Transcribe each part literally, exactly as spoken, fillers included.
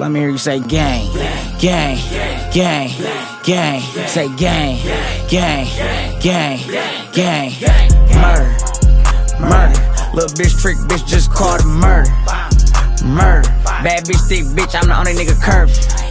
Let me hear you say gang, gang, gang, gang. Say gang, gang, gang, gang. Murder, murder. Little bitch trick, bitch just called it murder. Murder. Bad bitch, thick bitch, I'm the only nigga curb.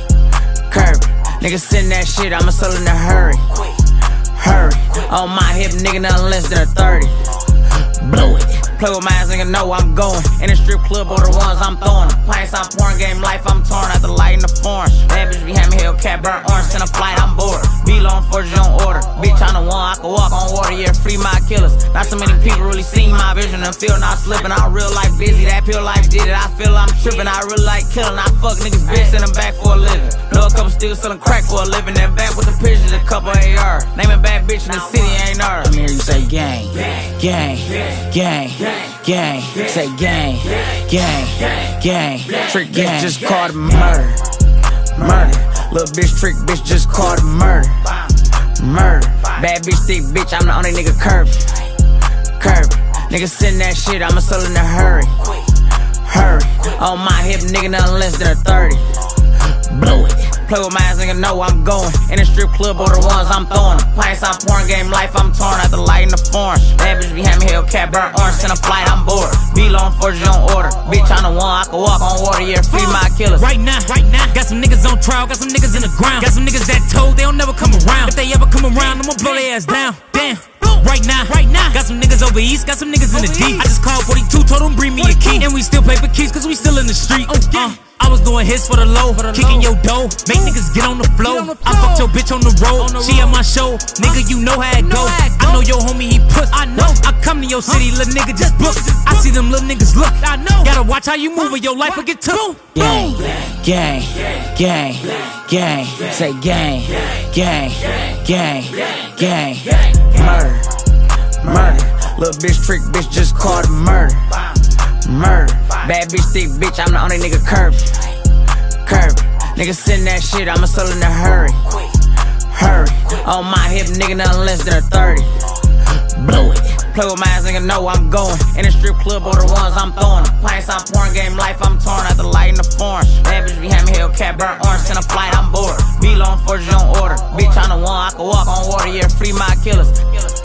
Curb. Nigga send that shit, I'ma sell in a hurry. Hurry. On my hip, nigga, nothing less than a thirty. Blow it. Play with my ass, nigga, know I'm going. In the strip club, or the ones I'm throwing. Pints, I'm pouring, game life, I'm torn. At the light in the foreign. Bad bitch be having Hellcat, burn orange, send a flight, I'm bored. B-long forge on order. Bitch, I'm the one, I can walk on water, yeah, free my killers. Not so many people really seen my vision and feel not slipping. I real life busy, that pure life did it. I feel I'm tripping, I really like killing. I fuck niggas, bitch, send them back for a living. Know a couple still selling crack for a living. Then back with the pictures, a couple A R. Naming bad bitch in the city ain't ours. Let me hear you say gang, gang, gang, gang. Say gang, gang, gang. Trick gang just called it murder. Murder. Little bitch trick bitch just called it murder. Murder. Bad bitch thick bitch, I'm the only nigga curb. Curb. Nigga send that shit, I'ma sell in a hurry. Hurry. On my hip, nigga, nothing less than a thirty. Blow it. Play with my ass, nigga, know I'm going. In the strip club, or the ones I'm throwing. Pints, I'm pouring, game life, I'm torn. At the light in the foreign. Bad bitch be having Hellcat, burn orange, send a flight, I'm bored. B-long forge on order. Bitch, I'm the one, I can walk on water, yeah, free my killers. Right now, right now, got some niggas on trial, got some niggas in the ground. Got some niggas that told they don't never come around. If they ever come around, I'ma blow their ass down. Damn. Right now, right now, got some niggas over east, got some niggas in the D. I just called forty-two, told them bring me a key. And we still pay for keys, cause we still in the street. Uh, I was doing hits for the low, kicking your dough, make niggas get on the flow. I fucked your bitch on the road, she at my show, nigga, you know how it go. I know your homie, he puss, I know. I come to your city, little nigga, just book. I see them little niggas look, I know. Gotta watch how you move or your life will get took. Gang, gang, gang, gang. Say gang, gang, gang, gang. Murder, murder. Little bitch trick bitch just called it murder. Murder. Bad bitch thick bitch, I'm the only nigga curb. Curb. Nigga send that shit, I'ma sell in a hurry. Hurry. On my hip, nigga, nothing less than a thirty. Blow it. Play with my ass, nigga, know I'm going. In the strip club, or the ones I'm throwing. Pints, I'm pouring, game life, I'm torn. At the light in the foreign. Bad bitch be having Hellcat, burn orange, send a flight, I'm bored. B-long forge on order. Bitch, I'm the one, I can walk on water, yeah, free my killers.